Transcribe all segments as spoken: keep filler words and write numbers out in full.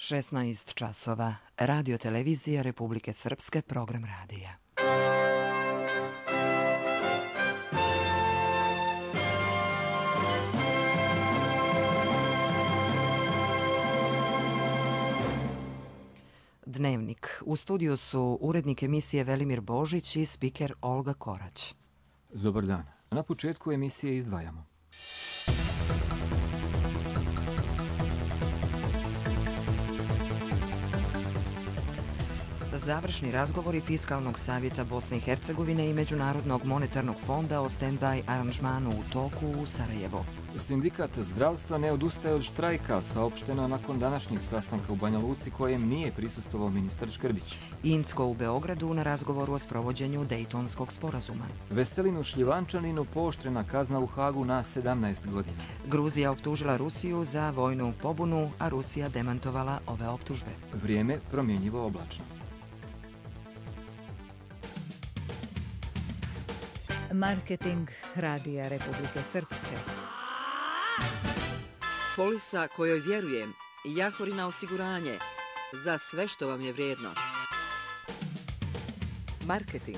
šesnaest časova. Radio televizija Republike Srpske, program radija. Dnevnik. U studiju su urednik emisije Velimir Božić i spiker Olga Korać. Dobar dan. Na početku emisije izdvajamo. Završni razgovori Fiskalnog savjeta Bosne i Hercegovine i Međunarodnog monetarnog fonda o stand-by aranžmanu u toku u Sarajevu. Sindikat zdravstva ne odustaje od štrajka, saopšteno nakon današnjeg sastanka u Banja Luci kojem nije prisustvovao ministar Škrbić. Incko u Beogradu na razgovoru o sprovođenju Dejtonskog sporazuma. Veselinu Šljivančaninu pooštrena kazna u Hagu na sedamnaest godina. Gruzija optužila Rusiju za vojnu pobunu, a Rusija demantovala ove optužbe. Vrijeme promjenjivo oblačno. Marketing Radija Republike Srpske. Polisa kojoj vjerujem, Jahorina osiguranje, za sve što vam je vrijedno. Marketing.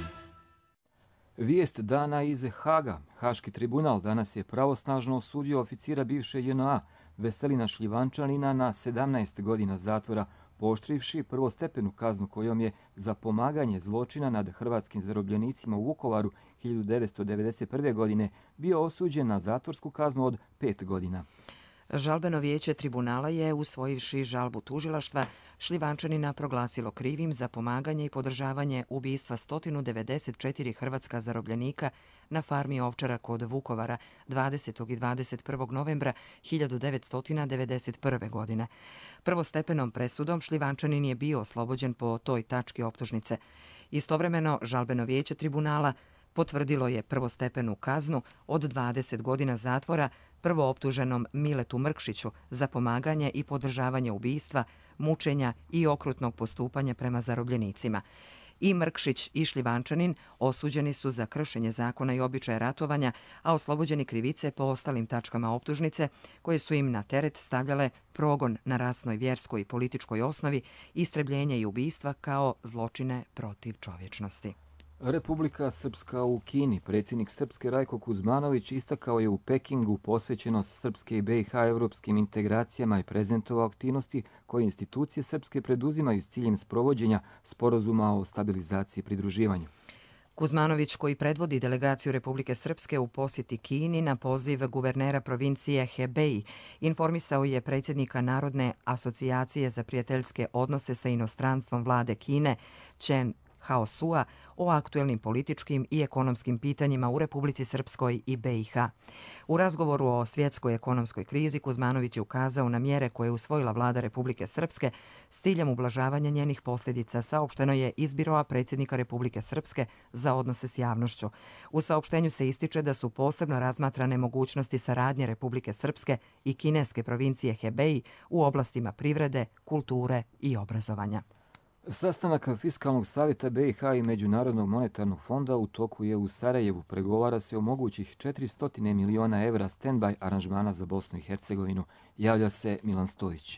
Vijest dana iz Haga. Haški tribunal danas je pravosnažno osudio oficira bivše J N A Veselina Šljivančanina na sedamnaest godina zatvora, pooštrivši prvostepenu kaznu kojom je za pomaganje zločina nad hrvatskim zarobljenicima u Vukovaru hiljadu devetsto devedeset prve. godine bio osuđen na zatvorsku kaznu od pet godina. Žalbeno vijeće tribunala je, usvojivši žalbu tužilaštva, Šljivančanina proglasilo krivim za pomaganje i podržavanje ubistva sto devedeset četiri hrvatska zarobljenika na farmi Ovčara kod Vukovara dvadesetog i dvadeset prvog novembra hiljadu devetsto devedeset prve. godine. Prvostepenom presudom Šljivančanin je bio oslobođen po toj tački optužnice. Istovremeno, žalbeno vijeće tribunala potvrdilo je prvostepenu kaznu od dvadeset godina zatvora prvooptuženom Miletu Mrkšiću za pomaganje i podržavanje ubistva, mučenja i okrutnog postupanja prema zarobljenicima. I Mrkšić i Šljivančanin osuđeni su za kršenje zakona i običaja ratovanja, a oslobođeni krivice po ostalim tačkama optužnice koje su im na teret stavljale progon na rasnoj, vjerskoj i političkoj osnovi, istrebljenje i ubistva kao zločine protiv čovječnosti. Republika Srpska u Kini. Predsjednik Srpske Rajko Kuzmanović istakao je u Pekingu posvećenost Srpske i B i H europskim integracijama i prezentovao aktivnosti koje institucije Srpske preduzimaju s ciljem sprovođenja sporazuma o stabilizaciji i pridruživanju. Kuzmanović, koji predvodi delegaciju Republike Srpske u posjeti Kini na poziv guvernera provincije Hebei, informisao je predsjednika Narodne asocijacije za prijateljske odnose sa inostranstvom vlade Kine, Chen Haosua, o aktuelnim političkim i ekonomskim pitanjima u Republici Srpskoj i B i H. U razgovoru o svjetskoj ekonomskoj krizi Kuzmanović je ukazao na mjere koje je usvojila vlada Republike Srpske s ciljem ublažavanja njenih posljedica, saopšteno je iz biroa predsjednika Republike Srpske za odnose s javnošću. U saopštenju se ističe da su posebno razmatrane mogućnosti saradnje Republike Srpske i kineske provincije Hebei u oblastima privrede, kulture i obrazovanja. Sastanak Fiskalnog savjeta B i H i Međunarodnog monetarnog fonda u toku je u Sarajevu. Pregovara se o mogućih četiristo miliona evra stand-by aranžmana za Bosnu i Hercegovinu. Javlja se Milan Stojić.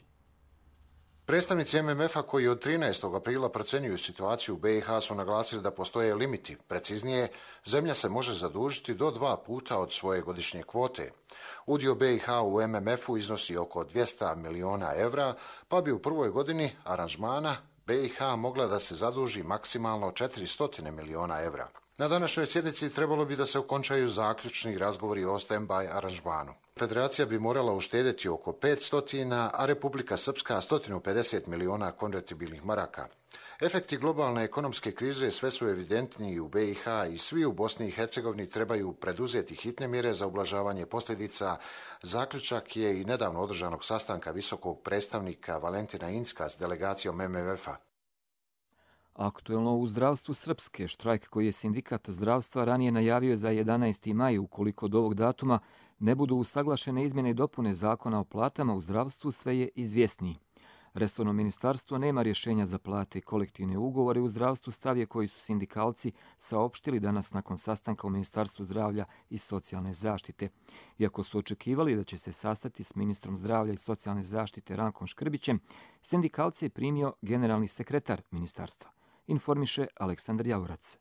Predstavnici M M F-a koji od trinaestog aprila procenjuju situaciju u B i H su naglasili da postoje limiti. Preciznije, zemlja se može zadužiti do dva puta od svoje godišnje kvote. Udio B i H u M M F-u iznosi oko dvjesto miliona evra, pa bi u prvoj godini aranžmana B i H mogla da se zaduži maksimalno četiristo miliona evra. Na današnjoj sjednici trebalo bi da se okončaju zaključni razgovori o stand-by aranžmanu. Federacija bi morala uštedjeti oko petsto, a Republika Srpska sto pedeset miliona konvertibilnih maraka. Efekti globalne ekonomske krize sve su evidentniji u B i H i svi u Bosni i Hercegovini trebaju preduzeti hitne mjere za ublažavanje posljedica. Zaključak je i nedavno održanog sastanka visokog predstavnika Valentina Incka s delegacijom M M F-a. Aktuelno u zdravstvu Srpske. Štrajk koji je sindikat zdravstva ranije najavio za jedanaesti maj, ukoliko do ovog datuma ne budu usaglašene izmjene i dopune zakona o platama u zdravstvu, sve je izvjesniji. Resorno ministarstvo nema rješenja za plate i kolektivne ugovore u zdravstvu, stav je koji su sindikalci saopštili danas nakon sastanka u Ministarstvu zdravlja i socijalne zaštite. Iako su očekivali da će se sastati s ministrom zdravlja i socijalne zaštite Rankom Škrbićem, sindikalce je primio generalni sekretar ministarstva, informiše Aleksandar Javorac.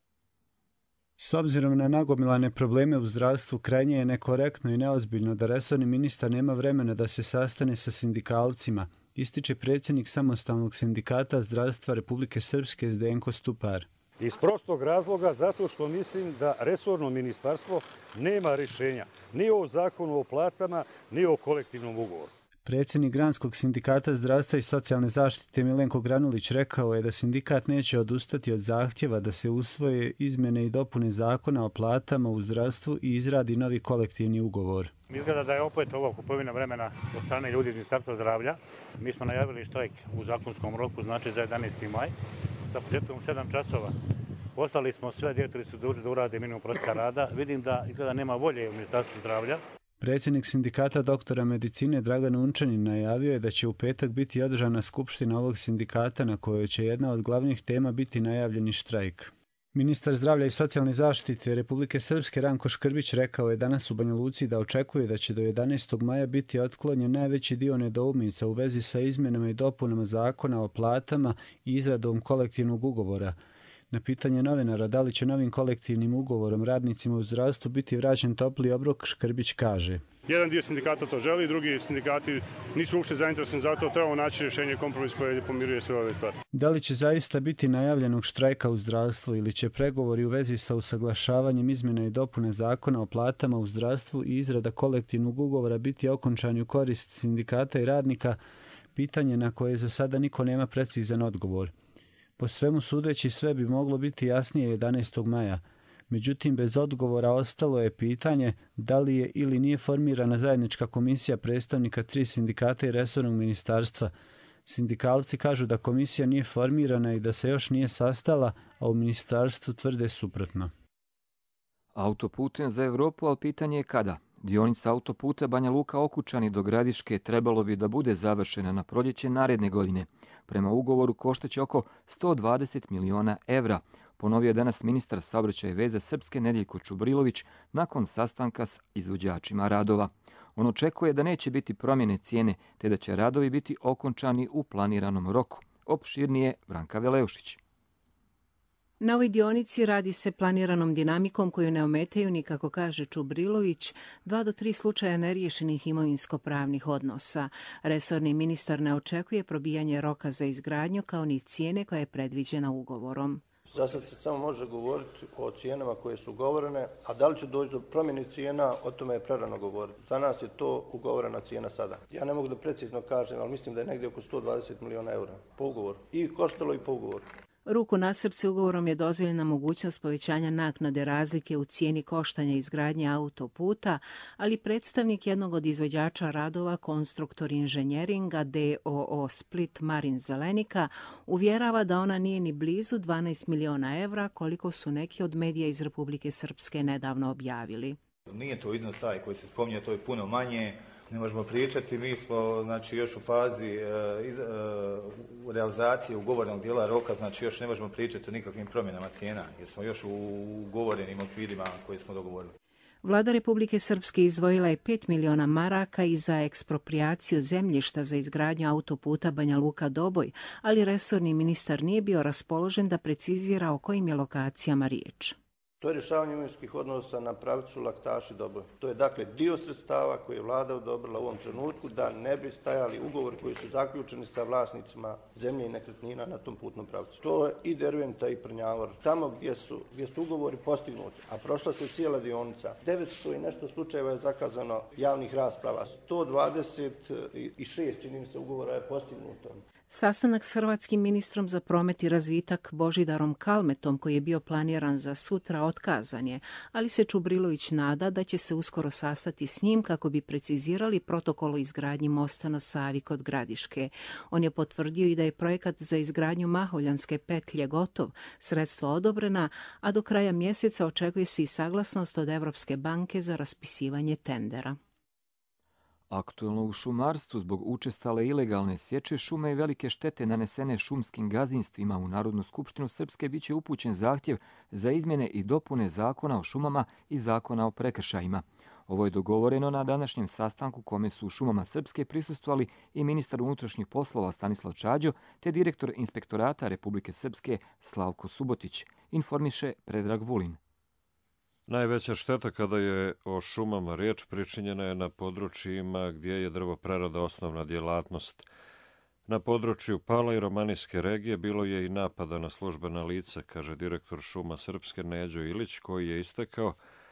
S obzirom na nagomilane probleme u zdravstvu, krajnje je nekorektno i neozbiljno da resorni ministar nema vremena da se sastane sa sindikalcima, ističe predsjednik Samostalnog sindikata zdravstva Republike Srpske Zdenko Stupar. Iz prostog razloga zato što mislim da resorno ministarstvo nema rješenja ni o zakonu o platama, ni o kolektivnom ugovoru. Predsjednik Granskog sindikata zdravstva i socijalne zaštite Milenko Granulić rekao je da sindikat neće odustati od zahtjeva da se usvoje izmjene i dopune zakona o platama u zdravstvu i izradi novi kolektivni ugovor. Izgleda da je opet ovo kupovina vremena od strane ljudi iz Ministarstva zdravlja. Mi smo najavili štrajk u zakonskom roku, znači za jedanaesti maj, sa početkom sedam časova. Poslali smo sve direktori su dužni da urade minimum prosjeka rada. Vidim da izgleda nema volje u Ministarstvu zdravlja. Predsjednik sindikata doktora medicine Dragan Unčanin najavio je da će u petak biti održana skupština ovog sindikata na kojoj će jedna od glavnih tema biti najavljeni štrajk. Ministar zdravlja i socijalne zaštite Republike Srpske Ranko Škrbić rekao je danas u Banja Luci da očekuje da će do jedanaestog maja biti otklonjen najveći dio nedoumica u vezi sa izmjenama i dopunama zakona o platama i izradom kolektivnog ugovora. Na pitanje novinara da li će novim kolektivnim ugovorom radnicima u zdravstvu biti vraćen topli obrok, Škrbić kaže: Jedan dio sindikata to želi, drugi sindikati nisu uopšte zainteresovani za to, trebamo naći rješenje, kompromis koje pomiruje sve ove stvari. Da li će zaista biti najavljenog štrajka u zdravstvu ili će pregovori u vezi sa usaglašavanjem izmjena i dopune zakona o platama u zdravstvu i izrada kolektivnog ugovora biti okončani u korist sindikata i radnika, pitanje na koje za sada niko nema precizan odgovor. Po svemu sudeći sve bi moglo biti jasnije jedanaestog maja. Međutim, bez odgovora ostalo je pitanje da li je ili nije formirana zajednička komisija predstavnika tri sindikata i resornog ministarstva. Sindikalci kažu da komisija nije formirana i da se još nije sastala, a u ministarstvu tvrde suprotno. Autoputem za Evropu, ali pitanje je kada. Dionica autoputa Banja Luka-Okučani do Gradiške trebalo bi da bude završena na proljeće naredne godine. Prema ugovoru koštaće oko sto dvadeset miliona evra, ponovio je danas ministar saobraćaja i veza Srpske Nedeljko Čubrilović nakon sastanka s izvođačima radova. On očekuje da neće biti promjene cijene, te da će radovi biti okončani u planiranom roku. Opširnije Branka Veleušić. Na ovoj dionici radi se planiranom dinamikom koju ne ometaju ni, kako kaže Čubrilović, dva do tri slučaja neriješenih imovinsko-pravnih odnosa. Resorni ministar ne očekuje probijanje roka za izgradnju kao ni cijene koja je predviđena ugovorom. Za sad se samo može govoriti o cijenama koje su ugovorene, a da li će doći do promjene cijena, o tome je prerano govoriti. Za nas je to ugovorena cijena sada. Ja ne mogu da precizno kažem, ali mislim da je negdje oko sto dvadeset miliona eura po ugovoru. I koštalo i po ugovoru. Ruku na srce, ugovorom je dozvoljena mogućnost povećanja naknade razlike u cijeni koštanja izgradnje autoputa, ali predstavnik jednog od izvođača radova, Konstruktor inženjeringa D O O Split Marin Zelenika, uvjerava da ona nije ni blizu dvanaest miliona evra, koliko su neki od medija iz Republike Srpske nedavno objavili. Nije to iznos taj koji se spominje, to je puno manje. Ne možemo pričati, mi smo znači, još u fazi e, iz, e, realizacije ugovorenog dijela roka, znači još ne možemo pričati o nikakvim promjenama cijena, jer smo još u ugovorenim okvirima koje smo dogovorili. Vlada Republike Srpske izdvojila je pet miliona maraka i za eksproprijaciju zemljišta za izgradnju autoputa Banja Luka-Doboj, ali resorni ministar nije bio raspoložen da precizira o kojim je lokacijama riječ. To je rješavanje imovinskih odnosa na pravcu Laktaši-Doboj. To je dakle dio sredstava koje je vlada odobrila u ovom trenutku da ne bi stajali ugovori koji su zaključeni sa vlasnicima zemlje i nekretnina na tom putnom pravcu. To je i Derventa i Prnjavor. Tamo gdje su, gdje su ugovori postignuti, a prošla se cijela dionica. devetsto i nešto slučajeva je zakazano javnih rasprava. sto dvadeset šest čini mi se ugovora je postignuto. Sastanak s hrvatskim ministrom za promet i razvitak Božidarom Kalmetom, koji je bio planiran za sutra, otkazan je, ali se Čubrilović nada da će se uskoro sastati s njim kako bi precizirali protokol o izgradnji mosta na Savi kod Gradiške. On je potvrdio i da je projekat za izgradnju Mahovljanske petlje gotov, sredstva odobrena, a do kraja mjeseca očekuje se i saglasnost od Evropske banke za raspisivanje tendera. Aktuelno u šumarstvu zbog učestale ilegalne sječe šume i velike štete nanesene šumskim gazdinstvima u Narodnu skupštinu Srpske biće upućen zahtjev za izmjene i dopune Zakona o šumama i Zakona o prekršajima. Ovo je dogovoreno na današnjem sastanku kome su u šumama Srpske prisustvovali i ministar unutrašnjih poslova Stanislav Čađo te direktor Inspektorata Republike Srpske Slavko Subotić, informiše Predrag Vulin. Najveća šteta kada je o šumama riječ pričinjena je na područjima gdje je drvoprerada osnovna djelatnost. Na području Pala i Romanijske regije bilo je i napada na službena lica, kaže direktor šuma Srpske Neđo Ilić, koji je istakao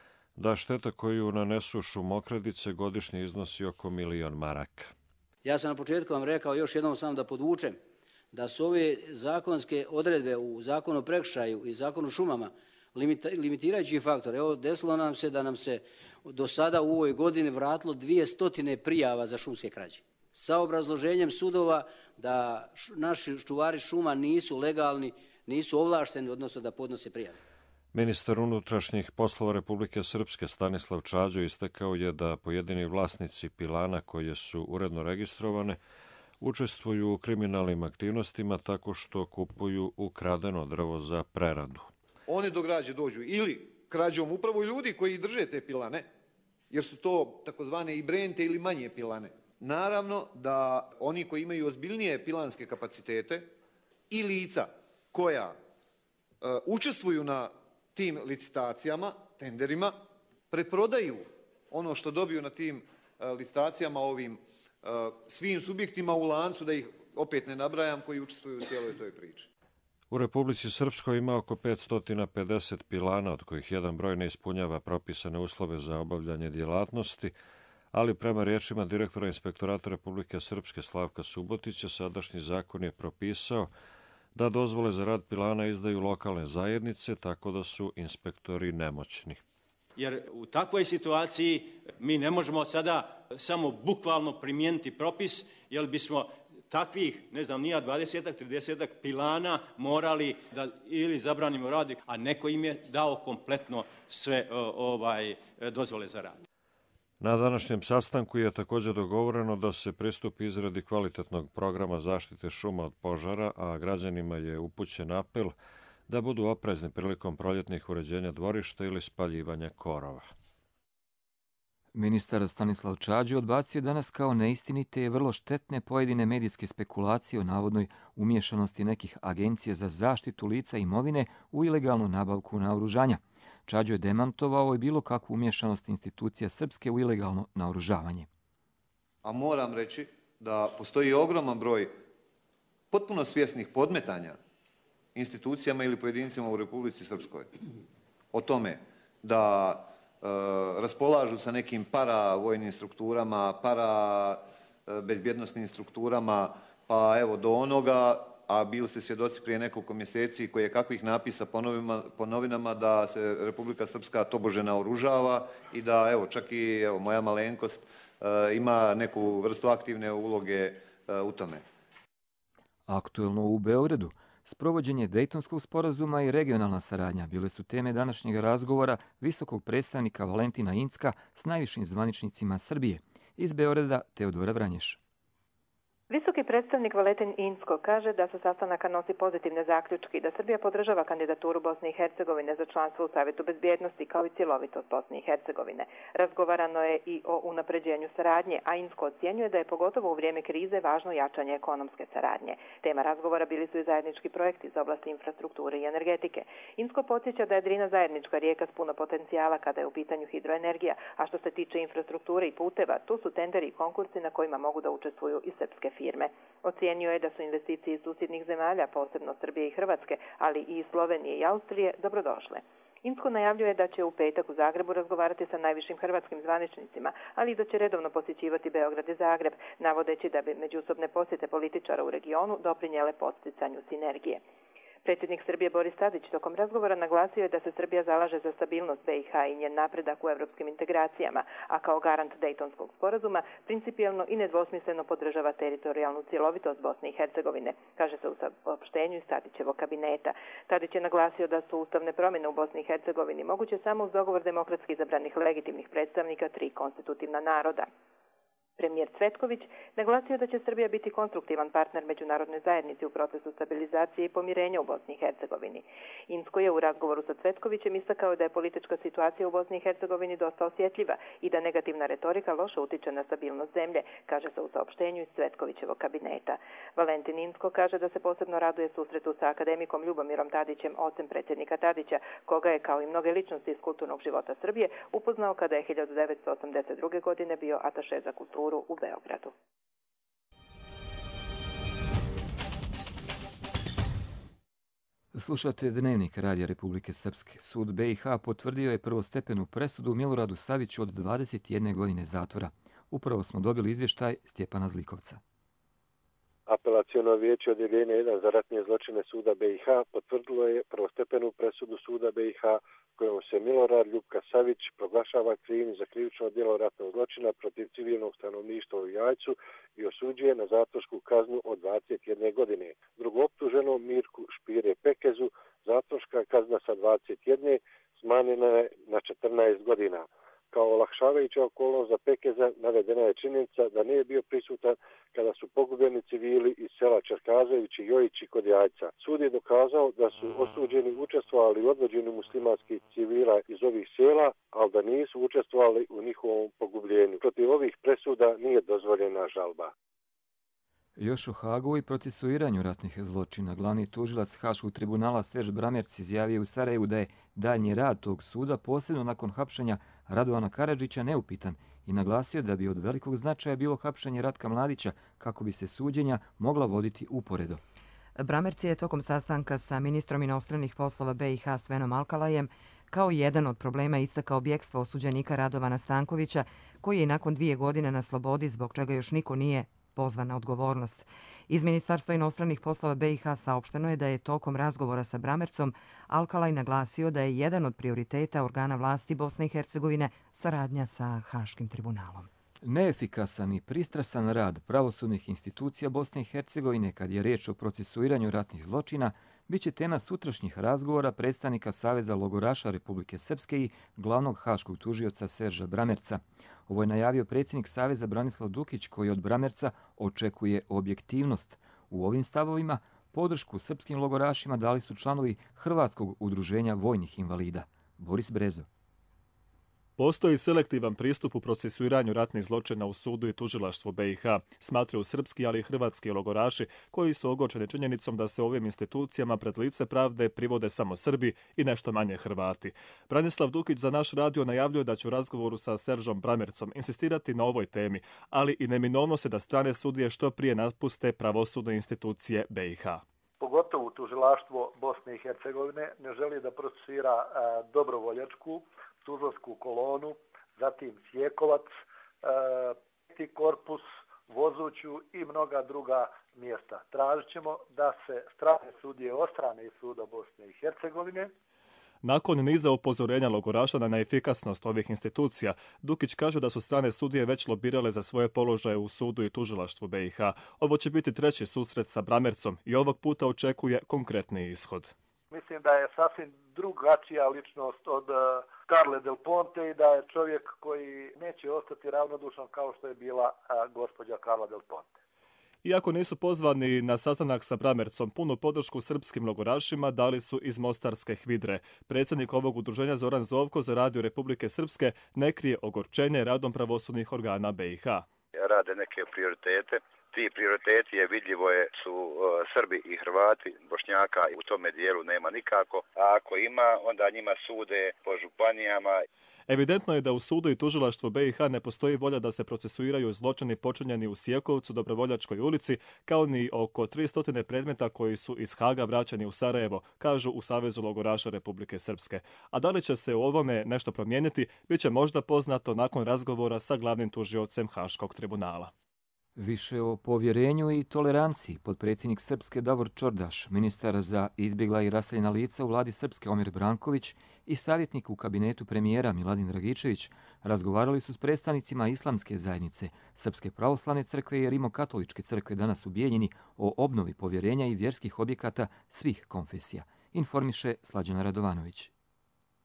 da šteta koju nanesu šumokradice godišnje iznosi oko milion maraka. Ja sam na početku vam rekao, još jednom sam da podvučem, da su ove zakonske odredbe u Zakonu o prekršaju i Zakonu o šumama limitirajući faktor. Evo, desilo nam se da nam se do sada u ovoj godini vratilo dvije stotine prijava za šumske krađe. Sa obrazloženjem sudova da naši čuvari šuma nisu legalni, nisu ovlašteni, odnosno da podnose prijave. Ministar unutrašnjih poslova Republike Srpske Stanislav Čađo istakao je da pojedini vlasnici pilana koje su uredno registrovane učestvuju u kriminalnim aktivnostima tako što kupuju ukradeno drvo za preradu. One do građe dođu ili krađom upravo ljudi koji drže te pilane, jer su to takozvane i brente ili manje pilane. Naravno da oni koji imaju ozbiljnije pilanske kapacitete i lica koja uh, učestvuju na tim licitacijama, tenderima, preprodaju ono što dobiju na tim uh, licitacijama ovim uh, svim subjektima u lancu, da ih opet ne nabrajam, koji učestvuju u cijeloj toj priči. U Republici Srpskoj ima oko petsto pedeset pilana, od kojih jedan broj ne ispunjava propisane uslove za obavljanje djelatnosti, ali prema riječima direktora Inspektorata Republike Srpske Slavka Subotića, sadašnji zakon je propisao da dozvole za rad pilana izdaju lokalne zajednice, tako da su inspektori nemoćni. Jer u takvoj situaciji mi ne možemo sada samo bukvalno primijeniti propis, jer bismo takvih, ne znam, nija dvadesetak, tridesetak pilana morali da ili zabranimo rad, a neko im je dao kompletno sve ovaj dozvole za rad. Na današnjem sastanku je također dogovoreno da se pristupi izradi kvalitetnog programa zaštite šuma od požara, a građanima je upućen apel da budu oprezni prilikom proljetnih uređenja dvorišta ili spaljivanja korova. Ministar Stanislav Čađo odbacio danas kao neistinite i vrlo štetne pojedine medijske spekulacije o navodnoj umješanosti nekih agencija za zaštitu lica imovine u ilegalnu nabavku naoružanja. Čađo je demantovao i bilo kakvu umješanost institucija Srpske u ilegalno naoružavanje. A moram reći da postoji ogroman broj potpuno svjesnih podmetanja institucijama ili pojedincima u Republici Srpskoj o tome da e, raspolažu sa nekim paravojnim strukturama, para e, bezbjednostnim strukturama, pa evo do onoga, a bili ste svjedoci prije nekoliko mjeseci koje kakvih napisa po, novima, po novinama da se Republika Srpska tobože naoružava i da evo čak i evo, moja malenkost e, ima neku vrstu aktivne uloge e, u tome. Aktuelno u Beogradu. Sprovođenje Dejtonskog sporazuma i regionalna saradnja bile su teme današnjeg razgovora visokog predstavnika Valentina Incka s najvišim zvaničnicima Srbije. Iz Beograda Teodora Vranješ. Visoki predstavnik Valentin Incko kaže da sa sastanaka nosi pozitivne zaključke i da Srbija podržava kandidaturu Bosne i Hercegovine za članstvo u Savjetu bezbjednosti kao i cjelovitost Bosne i Hercegovine. Razgovarano je i o unapređenju saradnje, a Incko ocjenjuje da je pogotovo u vrijeme krize važno jačanje ekonomske saradnje. Tema razgovora bili su i zajednički projekti iz oblasti infrastrukture i energetike. Incko podsjeća da je Drina zajednička rijeka s puno potencijala kada je u pitanju hidroenergija, a što se tiče infrastrukture i puteva, tu su tenderi i konkursi na kojima mogu da učestvuju i srpske firme. Ocijenio je da su investicije iz susjednih zemalja, posebno Srbije i Hrvatske, ali i Slovenije i Austrije, dobrodošle. Incko najavljuje da će u petak u Zagrebu razgovarati sa najvišim hrvatskim zvaničnicima, ali i da će redovno posjećivati Beograd i Zagreb, navodeći da bi međusobne posjete političara u regionu doprinijele podsticanju sinergije. Predsjednik Srbije Boris Tadić tokom razgovora naglasio je da se Srbija zalaže za stabilnost B i H i njen napredak u evropskim integracijama, a kao garant Dejtonskog sporazuma principijelno i nedvosmisleno podržava teritorijalnu cjelovitost Bosne i Hercegovine, kaže se u saopštenju iz Tadićevog kabineta. Tadić je naglasio da su ustavne promjene u Bosni i Hercegovini moguće samo uz dogovor demokratski izabranih legitimnih predstavnika tri konstitutivna naroda. Premijer Cvetković naglasio da će Srbija biti konstruktivan partner međunarodnoj zajednici u procesu stabilizacije i pomirenja u Bosni i Hercegovini. Insko je u razgovoru sa Cvetkovićem istakao da je politička situacija u Bosni i Hercegovini dosta osjetljiva i da negativna retorika loše utiče na stabilnost zemlje, kaže se u saopštenju iz Cvetkovićevog kabineta. Valentin Insko kaže da se posebno raduje susretu sa akademikom Ljubomirom Tadićem, ocem predsjednika Tadića, koga je kao i mnoge ličnosti iz kulturnog života Srbije upoznao kada je hiljadu devetsto osamdeset druge. godine bio ataše za kulturu u Beogradu. Slušate Dnevnik Radija Republike Srpske. Sud B i H potvrdio je prvostepenu presudu Miloradu Saviću od dvadeset jedne godine zatvora. Upravo smo dobili izvještaj Stjepana Zlikovca. Apelaciono vijeće odjeljenja jedan za ratne zločine suda B i H potvrdilo je prvostepenu presudu suda B i H kojom se Milorad Ljupka Savić proglašava krivim za krivično djelo ratnog zločina protiv civilnog stanovništva u Jajcu i osuđuje na zatvorsku kaznu od dvadeset jedne godine. Drugooptuženom Mirku Špire Pekezu zatvorska kazna sa dvadeset jedne smanjena je na četrnaest godina. Kao olakšavajuća okolnost za Pekeza navedena je činjenica da nije bio prisutan kada su pogubljeni civili iz sela Čerkazović i Jojići kod Jajca. Sud je dokazao da su osuđeni učestvovali u odvođenju muslimanskih civila iz ovih sela, ali da nisu učestvovali u njihovom pogubljenju. Protiv ovih presuda nije dozvoljena žalba. Još o Hagu i procesuiranju ratnih zločina. Glavni tužilac Haškog tribunala Serž Bramerc izjavio u Sarajevu da je daljnji rad tog suda, posebno nakon hapšenja Radovana Karadžića, neupitan i naglasio da bi od velikog značaja bilo hapšenje Ratka Mladića kako bi se suđenja mogla voditi uporedo. Bramerc je tokom sastanka sa ministrom inostranih poslova B i H Svenom Alkalajem kao jedan od problema istakao bjekstvo osuđenika Radovana Stankovića, koji je nakon dvije godine na slobodi, zbog čega još niko nije pozvan na odgovornost. Iz Ministarstva inostranih poslova B i H saopšteno je da je tokom razgovora sa Bramercom Alkalaj naglasio da je jedan od prioriteta organa vlasti Bosne i Hercegovine saradnja sa Haškim tribunalom. Neefikasan i pristrasan rad pravosudnih institucija Bosne i Hercegovine kad je riječ o procesuiranju ratnih zločina bit će tema sutrašnjih razgovora predstavnika Saveza logoraša Republike Srpske i glavnog haškog tužioca Serža Bramerca. Ovo je najavio predsjednik Saveza Branislav Dukić, koji od Bramerca očekuje objektivnost. U ovim stavovima podršku srpskim logorašima dali su članovi Hrvatskog udruženja vojnih invalida. Boris Brezo. Postoji selektivan pristup u procesuiranju ratnih zločina u sudu i tužilaštvu B i H, smatraju srpski, ali i hrvatski logoraši, koji su ogorčeni činjenicom da se ovim institucijama pred lice pravde privode samo Srbi i nešto manje Hrvati. Branislav Dukić za naš radio najavljuje da će u razgovoru sa Seržom Bramercom insistirati na ovoj temi, ali i neminovno se da strane sudije što prije napuste pravosudne institucije B i H. Pogotovo tužilaštvo Bosne i Hercegovine ne želi da procesuira dobrovoljačku Tuzlansku kolonu, zatim Sjekovac, peti korpus, Vozuću i mnoga druga mjesta. Tražit ćemo da se strane sudije ostrane iz suda Bosne i Hercegovine. Nakon niza upozorenja logoraša na neefikasnost ovih institucija, Dukić kaže da su strane sudije već lobirale za svoje položaje u sudu i tužilaštvu B i H. Ovo će biti treći susret sa Bramercom i ovog puta očekuje konkretni ishod. Mislim da je sasvim drugačija ličnost od Carle Del Ponte i da je čovjek koji neće ostati ravnodušan kao što je bila gospođa Carla Del Ponte. Iako nisu pozvani na sastanak sa Bramercom, punu podršku srpskim logorašima dali su iz Mostarske Hvidre. Predsjednik ovog udruženja Zoran Zovko za Radio Republike Srpske ne krije ogorčenje radom pravosudnih organa B i H. Rade neke prioritete. Ti prioriteti je vidljivo je su uh, Srbi i Hrvati, Bošnjaka u tome dijelu nema nikako, a ako ima, onda njima sude po županijama. Evidentno je da u sudu i tužilaštvu B i H ne postoji volja da se procesuiraju zločini počinjeni u Sjekovcu, Dobrovoljačkoj ulici, kao ni oko tristo predmeta koji su iz Haga vraćeni u Sarajevo, kažu u Savezu logoraša Republike Srpske. A da li će se u ovome nešto promijeniti, bit će možda poznato nakon razgovora sa glavnim tužiocem Haškog tribunala. Više o povjerenju i toleranciji potpredsjednik Srpske Davor Čordaš, ministar za izbjegla i raseljena lica u vladi Srpske Omir Branković i savjetnik u kabinetu premijera Miladin Dragičević razgovarali su s predstavnicima Islamske zajednice, Srpske pravoslavne crkve i Rimokatoličke crkve danas u Bijeljini o obnovi povjerenja i vjerskih objekata svih konfesija, informiše Slađana Radovanović.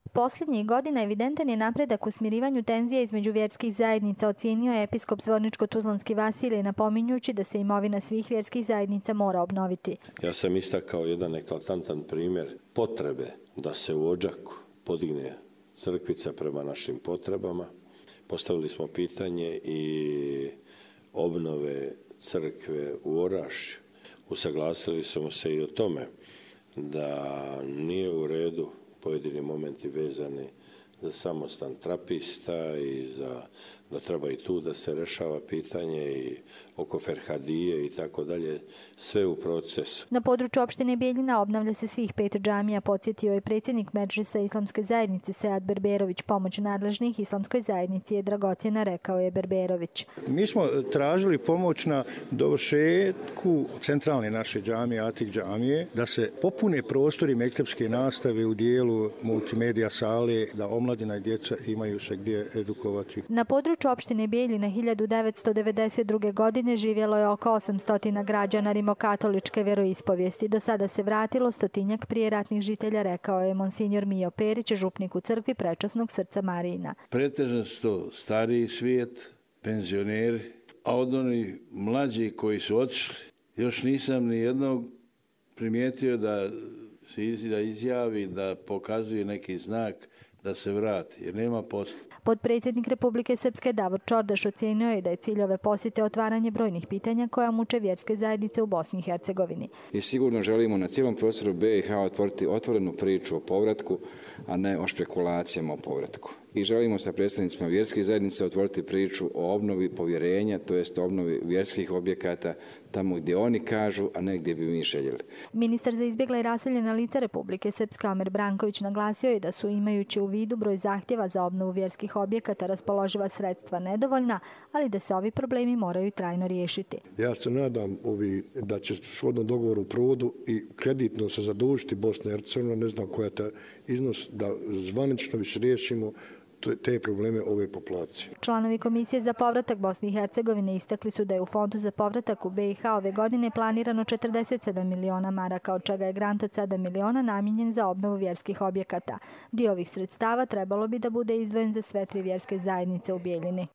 Posljednjih godina evidentan je napredak u smirivanju tenzija između vjerskih zajednica, ocijenio je episkop Zvorničko-Tuzlanski Vasilij, napominjući da se imovina svih vjerskih zajednica mora obnoviti. Ja sam istakao jedan eklatantan primjer potrebe da se u Odžaku podigne crkvica prema našim potrebama. Postavili smo pitanje i obnove crkve u Orašju. Usaglasili smo se i o tome da nije u redu pojedini momenti vezani za samostan trapista i za, da treba i tu da se rešava pitanje i oko Ferhadije i tako dalje, sve u procesu. Na području opštine Bijeljina obnavlja se svih pet džamija, podsjetio je predsjednik Medžlisa Islamske zajednice Sead Berberović. Pomoć nadležnih Islamskoj zajednici je dragocjena, rekao je Berberović. Mi smo tražili pomoć na dovršetku centralne naše džamije, Atik džamije, da se popune prostori mektepske nastave u dijelu multimedija sale, da omladina i djeca imaju se gdje edukovati. Na području opštine Bijeljina hiljadu devetsto devedeset druge. godine živjelo je oko osamsto građana rimokatoličke vjeroispovijesti. Do sada se vratilo stotinjak prijeratnih žitelja, rekao je monsignor Mijo Perić, župnik u crkvi Prečasnog srca Marijina. Pretežno su to stariji svijet, penzioneri, a od onih mlađi koji su otišli, još nisam ni jednog primijetio da se izjavi, da pokazuje neki znak da se vrati, jer nema posla. Potpredsjednik Republike Srpske Davor Čordaš ocijenio je da je cilj ove posjete otvaranje brojnih pitanja koja muče vjerske zajednice u Bosni i Hercegovini. I sigurno želimo na cijelom prostoru B i H otvoriti otvorenu priču o povratku, a ne o špekulacijama o povratku. I želimo sa predstavnicima vjerskih zajednica otvoriti priču o obnovi povjerenja, to jest obnovi vjerskih objekata tamo gdje oni kažu, a ne gdje bi mi željeli. Ministar za izbjegla i raseljena lica Republike Srpske Omer Branković naglasio je da su, imajući u vidu broj zahtjeva za obnovu vjerskih objekata, raspoloživa sredstva nedovoljna, ali da se ovi problemi moraju trajno riješiti. Ja se nadam ovi, da će shodno dogovoru u provodu i kreditno se zadužiti Bosna i Hercegovina, ne znam koja je ta iznos, da zvanično više riješimo te probleme ove populacije. Članovi Komisije za povratak Bosne i Hercegovine istakli su da je u Fondu za povratak u B i H ove godine planirano četrdeset sedam miliona maraka, od čega je grant od sedam miliona namijenjen za obnovu vjerskih objekata. Dio ovih sredstava trebalo bi da bude izdvojen za sve tri vjerske zajednice u Bijeljini.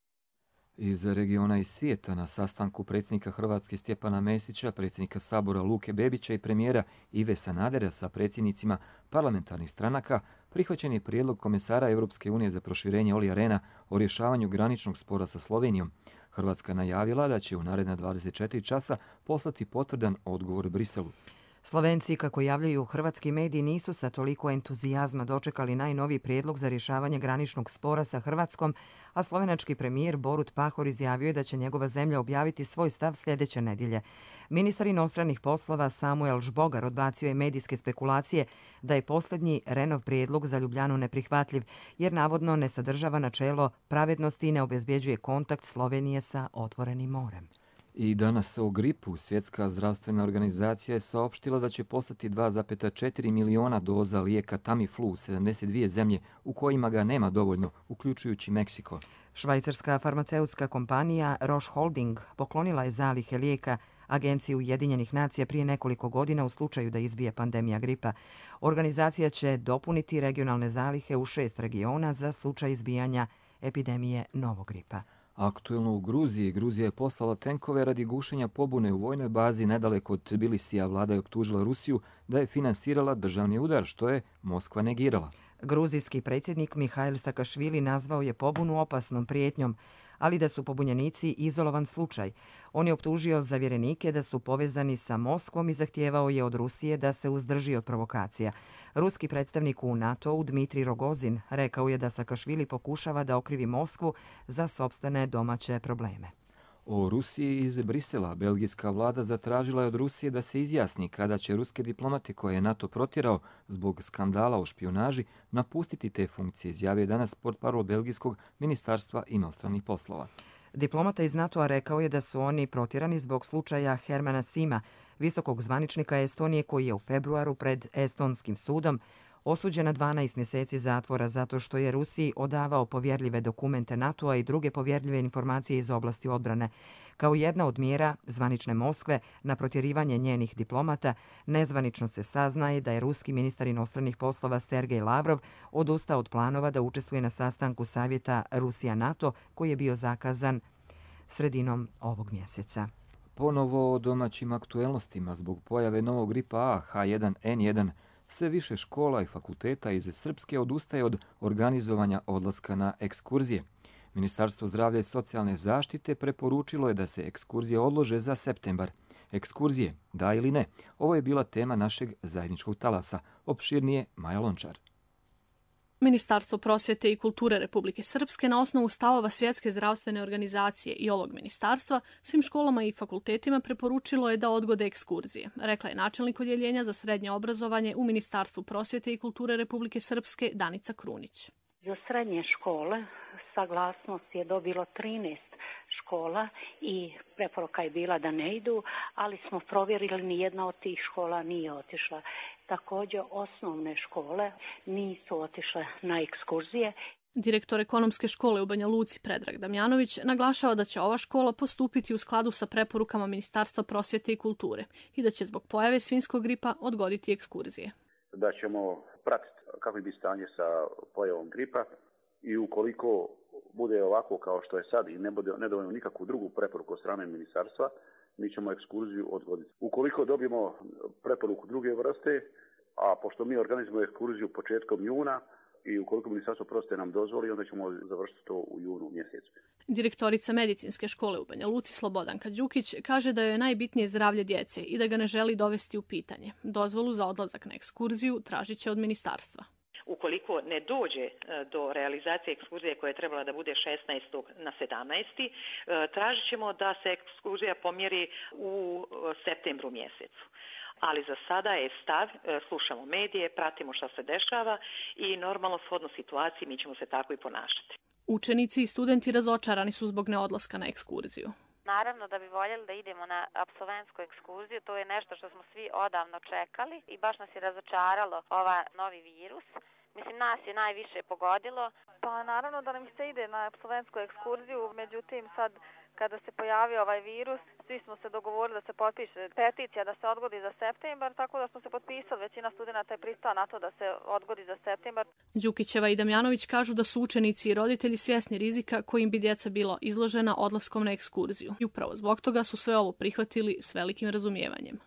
Iz regiona i svijeta na sastanku predsjednika Hrvatske Stjepana Mesića, predsjednika Sabora Luke Bebića i premijera Ive Sanadera sa predsjednicima parlamentarnih stranaka prihvaćen je prijedlog komesara Europske unije za proširenje Olija Rehna o rješavanju graničnog spora sa Slovenijom. Hrvatska najavila da će u naredna dvadeset četiri časa poslati potvrdan odgovor Briselu. Slovenci, kako javljaju hrvatski mediji, nisu sa toliko entuzijazma dočekali najnoviji prijedlog za rješavanje graničnog spora sa Hrvatskom, a slovenački premijer Borut Pahor izjavio je da će njegova zemlja objaviti svoj stav sljedeće nedjelje. Ministar inostranih poslova Samuel Žbogar odbacio je medijske spekulacije da je posljednji Rehnov prijedlog za Ljubljanu neprihvatljiv, jer navodno ne sadržava načelo pravednosti i ne obezbjeđuje kontakt Slovenije sa otvorenim morem. I danas o gripu Svjetska zdravstvena organizacija je saopštila da će poslati dva zarez četiri miliona doza lijeka Tamiflu u sedamdeset dvije zemlje u kojima ga nema dovoljno, uključujući Meksiko. Švajcarska farmaceutska kompanija Roche Holding poklonila je zalihe lijeka Agenciji Ujedinjenih nacija prije nekoliko godina u slučaju da izbije pandemija gripa. Organizacija će dopuniti regionalne zalihe u šest regiona za slučaj izbijanja epidemije novog gripa. Aktuelno u Gruziji. Gruzija je poslala tenkove radi gušenja pobune u vojnoj bazi nedaleko od Tbilisija. Vlada je optužila Rusiju da je finansirala državni udar, što je Moskva negirala. Gruzijski predsjednik Mihail Sakašvili nazvao je pobunu opasnom prijetnjom, ali da su pobunjenici izolovan slučaj. On je optužio zavjerenike da su povezani sa Moskvom i zahtijevao je od Rusije da se uzdrži od provokacija. Ruski predstavnik u NATO-u Dmitrij Rogozin rekao je da Sakašvili pokušava da okrivi Moskvu za sopstvene domaće probleme. O Rusiji iz Brisela belgijska vlada zatražila je od Rusije da se izjasni kada će ruske diplomate koje je NATO protjerao zbog skandala o špijunaži napustiti te funkcije, izjavio je danas portparol belgijskog ministarstva inostranih poslova. Diplomata iz NATO-a rekao je da su oni protjerani zbog slučaja Hermana Sima, visokog zvaničnika Estonije koji je u februaru pred Estonskim sudom osuđen na dvanaest mjeseci zatvora zato što je Rusiji odavao povjerljive dokumente NATO-a i druge povjerljive informacije iz oblasti odbrane. Kao jedna od mjera zvanične Moskve na protjerivanje njenih diplomata, nezvanično se saznaje da je ruski ministar inostranih poslova Sergej Lavrov odustao od planova da učestvuje na sastanku savjeta Rusija-NATO koji je bio zakazan sredinom ovog mjeseca. Ponovo o domaćim aktuelnostima zbog pojave novog gripa A H jedan N jedan. Sve više škola i fakulteta iz Srpske odustaje od organizovanja odlaska na ekskurzije. Ministarstvo zdravlja i socijalne zaštite preporučilo je da se ekskurzije odlože za septembar. Ekskurzije, da ili ne, ovo je bila tema našeg zajedničkog talasa. Opširnije Maja Lončar. Ministarstvo prosvjete i kulture Republike Srpske na osnovu stavova Svjetske zdravstvene organizacije i ovog ministarstva svim školama i fakultetima preporučilo je da odgode ekskurzije, rekla je načelnik odjeljenja za srednje obrazovanje u Ministarstvu prosvjete i kulture Republike Srpske Danica Krunić. Za srednje škole saglasnost je dobilo trinaest škola i preporuka je bila da ne idu, ali smo provjerili ni jedna od tih škola nije otišla. Također osnovne škole nisu otišle na ekskurzije. Direktor ekonomske škole u Banja Luci Predrag Damjanović naglašava da će ova škola postupiti u skladu sa preporukama Ministarstva prosvjete i kulture i da će zbog pojave svinjskog gripa odgoditi ekskurzije. Da ćemo pratiti kako je bi stanje sa pojavom gripa i ukoliko bude ovako kao što je sad i ne bude nedovoljno nikakvu drugu preporuku od strane ministarstva, mi ćemo ekskurziju odgoditi. Ukoliko dobijemo preporuku druge vrste, a pošto mi organizujemo ekskurziju početkom juna i ukoliko ministarstvo prosvjete nam dozvoli, onda ćemo završiti to u junu mjesecu. Direktorica medicinske škole u Banja Luci Slobodanka Đukić kaže da joj je najbitnije zdravlje djece i da ga ne želi dovesti u pitanje. Dozvolu za odlazak na ekskurziju tražit će od ministarstva. Ukoliko ne dođe do realizacije ekskurzije koja je trebala da bude šesnaestog na sedamnaesti tražit ćemo da se ekskurzija pomjeri u septembru mjesecu. Ali za sada je stav, slušamo medije, pratimo što se dešava i normalno shodno situaciji mi ćemo se tako i ponašati. Učenici i studenti razočarani su zbog neodlaska na ekskurziju. Naravno da bi voljeli da idemo na apsolventsku ekskurziju, to je nešto što smo svi odavno čekali i baš nas je razočaralo ova novi virus. Mislim, nas je najviše pogodilo. Pa naravno da nam se ide na apsolventsku ekskurziju, međutim sad kada se pojavio ovaj virus, svi smo se dogovorili da se potpiše peticija da se odgodi za septembar, tako da smo se potpisali, većina studenata je pristala na to da se odgodi za septembar. Đukićeva i Damjanović kažu da su učenici i roditelji svjesni rizika kojim bi djeca bilo izložena odlaskom na ekskurziju. I upravo zbog toga su sve ovo prihvatili s velikim razumijevanjem.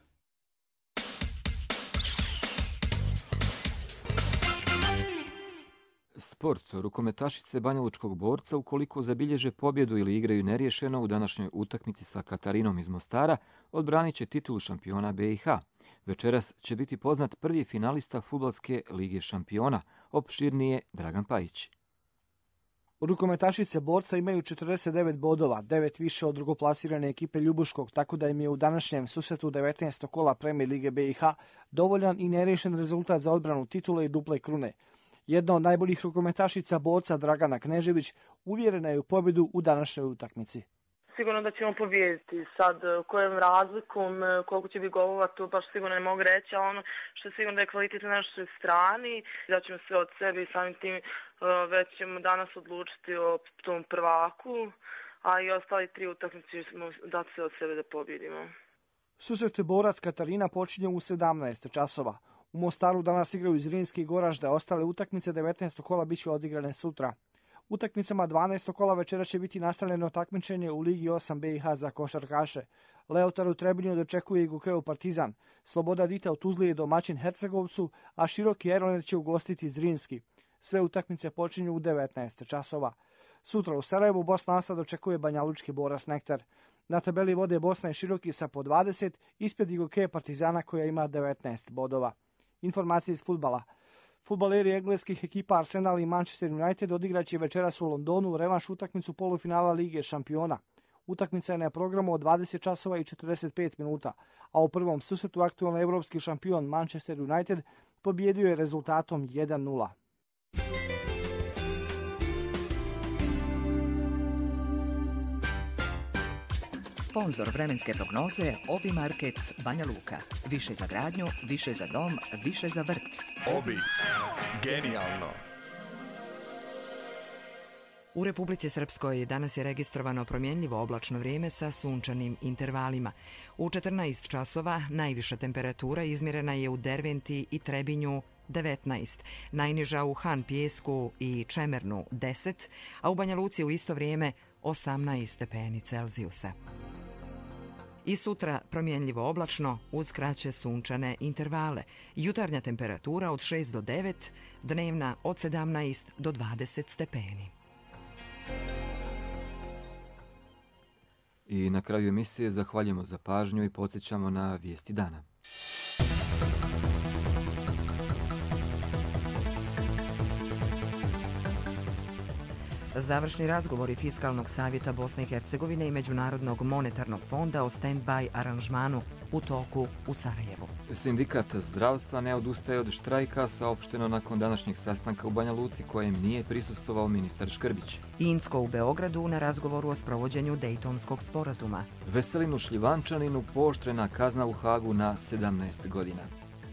Sport. Rukometašice banjalučkog Borca, ukoliko zabilježe pobjedu ili igraju neriješeno u današnjoj utakmici sa Katarinom iz Mostara, odbranit će titulu šampiona B i H. Večeras će biti poznat prvi finalista Fudbalske lige šampiona. Opširnije Dragan Pajić. Rukometašice Borca imaju četrdeset devet bodova, devet više od drugoplasirane ekipe Ljubuškog, tako da im je u današnjem susretu devetnaestog kola Premijer lige B i H dovoljan i neriješen rezultat za odbranu titule i duple krune. Jedna od najboljih rukometašica Borca, Dragana Knežević, uvjerena je u pobjedu u današnjoj utakmici. Sigurno da ćemo pobijediti. Sad, kojom razlikom, koliko će biti golova, to baš sigurno ne mogu reći, ali ono što je sigurno da je kvalitet na našoj strani, da ćemo sve od sebe i samim tim već ćemo danas odlučiti o tom prvaku, a i ostali tri utakmice ćemo dati sve od sebe da pobjedimo. Susret Borac Katarina počinje u sedamnaest časova. U Mostaru danas igraju Zrinski i Goražde, ostale utakmice devetnaestog kola bit će odigrane sutra. Utakmicama dvanaestog kola večera će biti nastavljeno takmičenje u Ligi osam B i H za košarkaše. Leotar u Trebinju dočekuje i Gokeo Partizan. Sloboda Dita u Tuzli je domaćin Hercegovcu, a Široki Aeronet će ugostiti Zrinski. Sve utakmice počinju u devetnaest časova. Sutra u Sarajevu Bosna Asa dočekuje Banjalučki Borac Nektar. Na tabeli vode Bosna i Široki sa po dvadeset, ispred i Gokeo Partizana koja ima devetnaest bodova. Informacije iz fudbala. Fudbaleri engleskih ekipa Arsenal i Manchester United odigraće večeras u Londonu revanš utakmicu polufinala Lige šampiona. Utakmica je na programu od dvadeset časova i četrdeset pet minuta, a u prvom susretu aktualni evropski šampion Manchester United pobjedio je rezultatom jedan nula. Sponzor vremenske prognoze Obi Market Banja Luka. Više za gradnju, više za dom, više za vrt. Obi. Genijalno. U Republici Srpskoj danas je registrovano promjenljivo oblačno vrijeme sa sunčanim intervalima. U četrnaest časova najviša temperatura izmjerena je u Derventi i Trebinju devetnaest, najniža u Han Pijesku i Čemernu deset, a u Banja Luci u isto vrijeme osamnaest stepeni Celzijusa. I sutra promjenljivo oblačno uz kraće sunčane intervale. Jutarnja temperatura od šest do devet, dnevna od sedamnaest do dvadeset stepeni. I na kraju emisije zahvaljujemo za pažnju i podsjećamo na vijesti dana. Završni razgovori Fiskalnog savjeta Bosne i Hercegovine i Međunarodnog monetarnog fonda o stand-by aranžmanu u toku u Sarajevu. Sindikat zdravstva ne odustaje od štrajka, saopšteno nakon današnjeg sastanka u Banja Luci kojem nije prisustvovao ministar Škrbić. Insko u Beogradu na razgovoru o sprovođenju Dejtonskog sporazuma. Veselinu Šljivančaninu pooštrena kazna u Hagu na sedamnaest godina.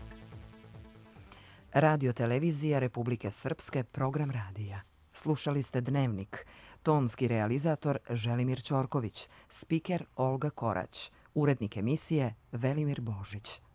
Radio televizija Republike Srpske, program radija. Slušali ste Dnevnik. Tonski realizator Želimir Ćorković, spiker Olga Korać, urednik emisije Velimir Božić.